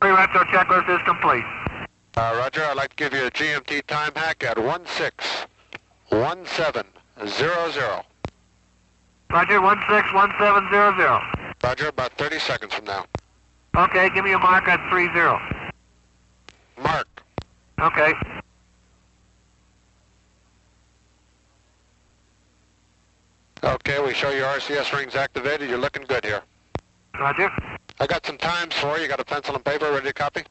pre-retro checklist is complete. Roger, I'd like to give you a GMT time hack at 161700. Roger, 161700. Roger, about 30 seconds from now. Okay, give me a mark at 30. Mark. Okay. Okay, we show your RCS rings activated. You're looking good here. Roger. I got some times for you. You got a pencil and paper ready to copy?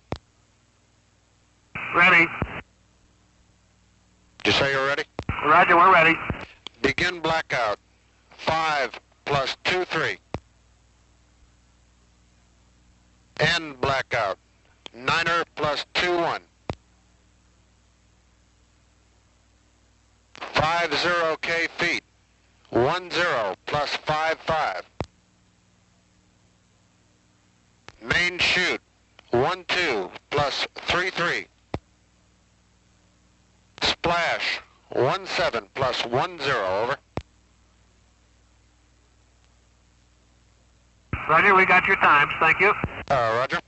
Ready. Did you say you're ready? Roger, we're ready. Begin blackout. 5 plus 23. End blackout. 9er plus 21. 50K feet. 10 plus 55. Main chute. 12 plus 33. Splash. 17 plus 10, over. Roger, we got your times, thank you. Roger.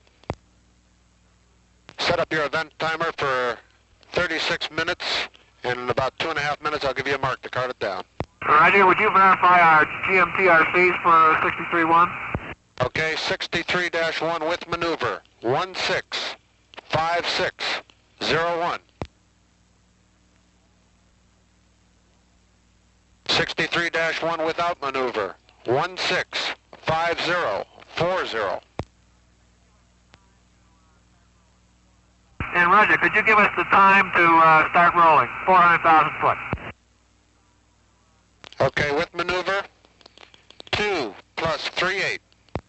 Set up your event timer for 36 minutes. In about 2.5 minutes, I'll give you a mark to card it down. Roger, would you verify our GMTRCs for 63-1? Okay, 63-1 with maneuver. 165601. 63-1 without maneuver. 165040. And Roger, could you give us the time to start rolling? 400,000 foot. Okay, with maneuver, 2 plus 38.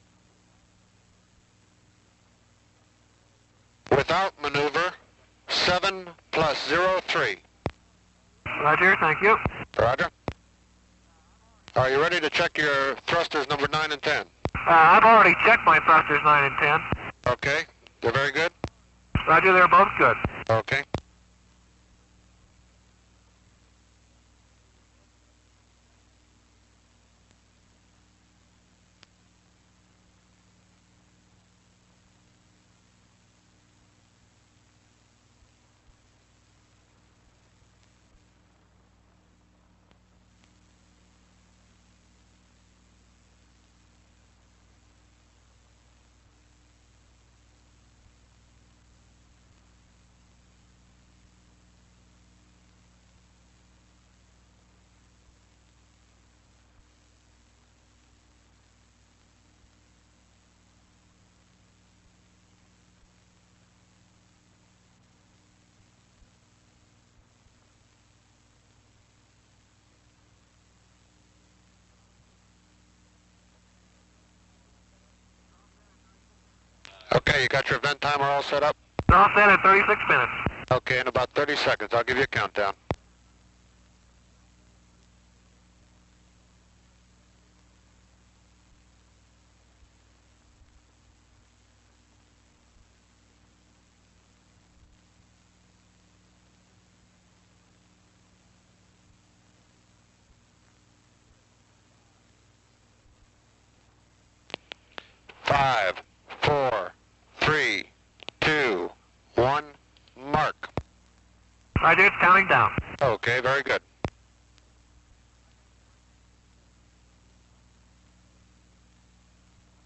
Without maneuver, 7 plus 03. Roger, thank you. Roger. Are you ready to check your thrusters number 9 and 10? I've already checked my thrusters 9 and 10. Okay, they're very good? Roger, they're both good. Okay. Okay, you got your event timer all set up? All set at 36 minutes. Okay, in about 30 seconds, I'll give you a countdown. Five, 4, 3, 2, 1, mark. Roger, it's counting down. Okay, very good.